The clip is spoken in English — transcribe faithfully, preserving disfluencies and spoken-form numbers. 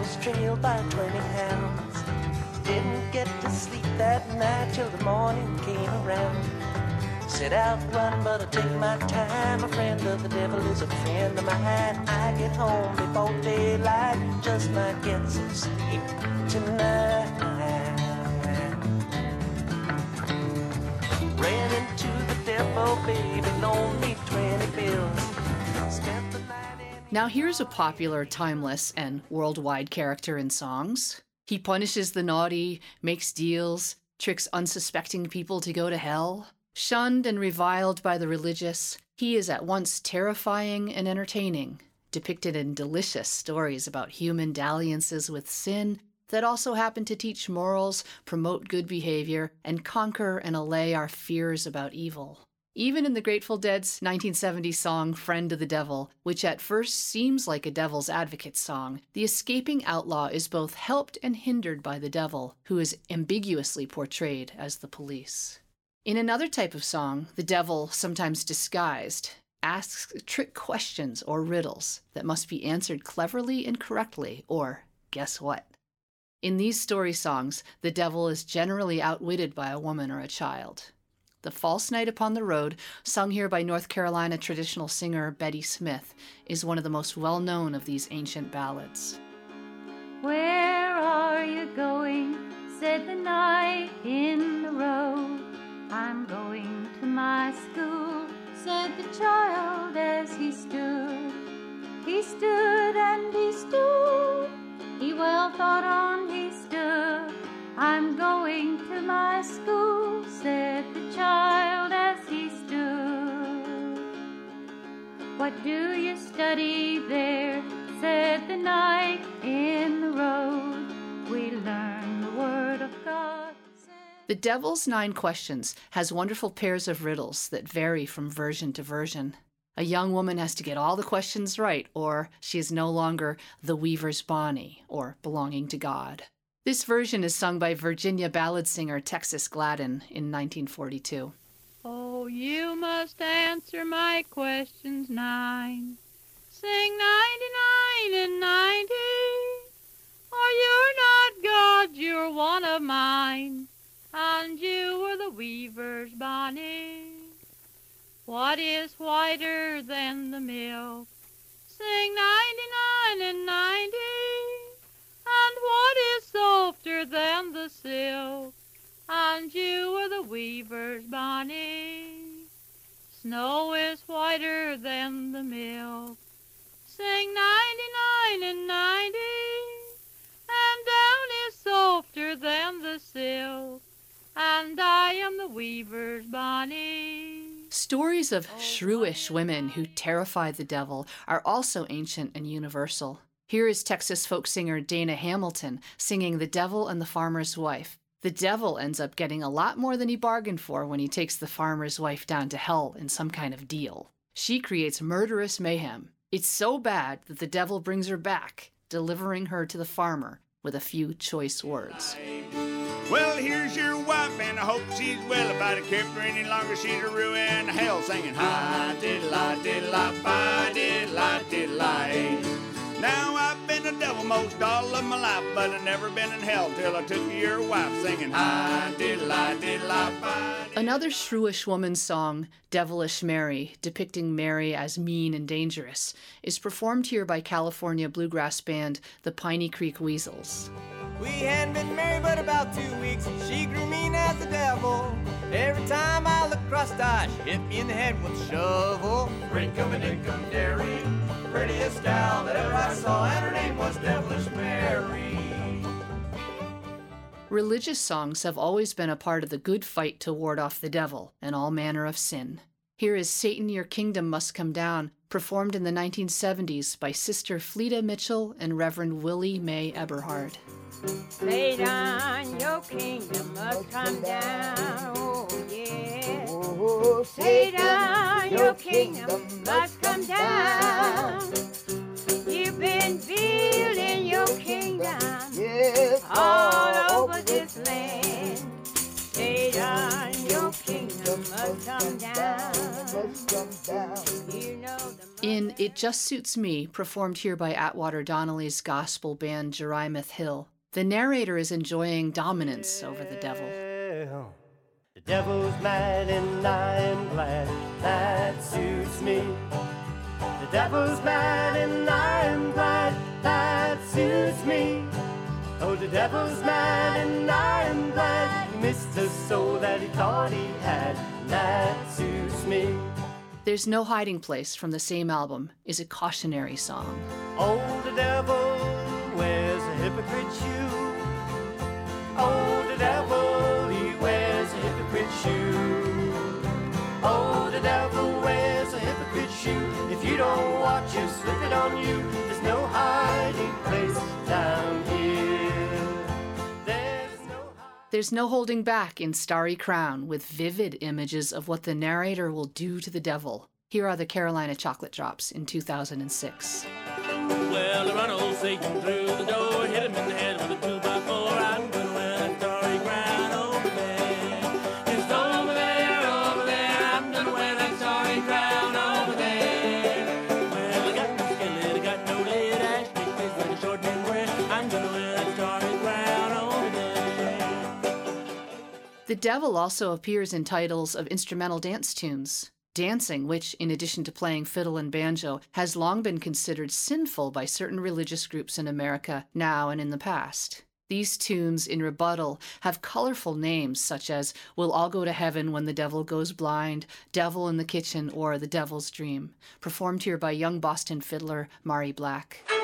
almost trailed by twenty hounds. Didn't get to sleep that night till the morning came around. Set out running, but I take my time. A friend of the devil is a friend of mine. I get home before daylight, just might get some sleep tonight. Ran into the devil, baby, loaned me twenty bills. Spent the night in... Now here's a popular, timeless, and worldwide character in songs. He punishes the naughty, makes deals, tricks unsuspecting people to go to hell. Shunned and reviled by the religious, he is at once terrifying and entertaining, depicted in delicious stories about human dalliances with sin that also happen to teach morals, promote good behavior, and conquer and allay our fears about evil. Even in the Grateful Dead's nineteen seventy song Friend of the Devil, which at first seems like a devil's advocate song, the escaping outlaw is both helped and hindered by the devil, who is ambiguously portrayed as the police. In another type of song, the devil, sometimes disguised, asks trick questions or riddles that must be answered cleverly and correctly, or guess what? In these story songs, the devil is generally outwitted by a woman or a child. The False Night Upon the Road, sung here by North Carolina traditional singer Betty Smith, is one of the most well-known of these ancient ballads. Where are you going? Said the knight in the road. I'm going to my school, said the child as he stood. He stood and he stood, he well thought on he stood. I'm going to my school, said the child as he stood. What do you study there, said the knight in the road. We learn the word of God. The Devil's Nine Questions has wonderful pairs of riddles that vary from version to version. A young woman has to get all the questions right, or she is no longer the Weaver's Bonnie, or belonging to God. This version is sung by Virginia ballad singer Texas Gladden in nineteen forty-two. Oh, you must answer my questions nine. Sing ninety-nine and ninety. Or you're not God, you're one of mine. And you were the Weaver's Bonnie. What is whiter than the milk? Sing ninety-nine and ninety. And what is softer than the silk? And you were the Weaver's Bonnie. Snow is whiter than the milk. Sing ninety-nine and ninety. And down is softer than the silk. And I am the Weaver's Bonnie. Stories of shrewish women who terrify the devil are also ancient and universal. Here is Texas folk singer Dana Hamilton singing The Devil and the Farmer's Wife. The devil ends up getting a lot more than he bargained for when he takes the farmer's wife down to hell in some kind of deal. She creates murderous mayhem. It's so bad that the devil brings her back, delivering her to the farmer with a few choice words. Well, here's your wife, and I hope she's well. If I'd have kept her any longer, she'd have ruined hell, singing hi diddle-lie, diddle-lie, bye diddle-lie, diddle-lie. Now I've been a devil most all of my life, but I've never been in hell till I took your wife, singing hi diddle-lie, diddle-lie, bye. Another shrewish woman's song, Devilish Mary, depicting Mary as mean and dangerous, is performed here by California bluegrass band the Piney Creek Weasels. We hadn't been married but about two weeks. She grew mean as the devil. Every time I looked cross-eyed, she hit me in the head with a shovel. Rinkum-a-dinkum dairy, prettiest gal that ever I saw, and her name was Devilish Mary. Religious songs have always been a part of the good fight to ward off the devil and all manner of sin. Here is Satan, Your Kingdom Must Come Down, performed in the nineteen seventies by Sister Fleta Mitchell and Reverend Willie Mae Eberhard. Satan, your kingdom must come down, oh yeah. Oh, Satan, your kingdom must come down. You've been building your kingdom yes, all over this land. Satan, your kingdom must come down. You know the In It Just Suits Me, performed here by Atwater Donnelly's gospel band Jerimoth Hill. The narrator is enjoying dominance over the devil. The devil's mad and I am glad, that suits me. The devil's mad and I am glad, that suits me. Oh, the devil's mad and I am glad he missed the soul that he thought he had, that suits me. There's No Hiding Place from the same album is a cautionary song. Oh, the devil wears a hypocrite shoe. Oh, the devil, he wears a hypocrite shoe. Oh, the devil wears a hypocrite shoe. If you don't watch him slip it on you, there's no hiding place down here. There's no hi- There's no holding back in Starry Crown, with vivid images of what the narrator will do to the devil. Here are the Carolina Chocolate Drops in two thousand six. Well, I run old Satan through the door, hit him in the head with a two by four. I'm gonna win a starry crown over there. Just over there, over there. I'm gonna win that starry crown over there. Well, I got no skillet, I got no lid, ash big face like a short man wear. I'm gonna win that starry crown over there. The devil also appears in titles of instrumental dance tunes. Dancing, which, in addition to playing fiddle and banjo, has long been considered sinful by certain religious groups in America, now and in the past. These tunes, in rebuttal, have colorful names such as We'll All Go to Heaven When the Devil Goes Blind, Devil in the Kitchen, or The Devil's Dream, performed here by young Boston fiddler Mari Black.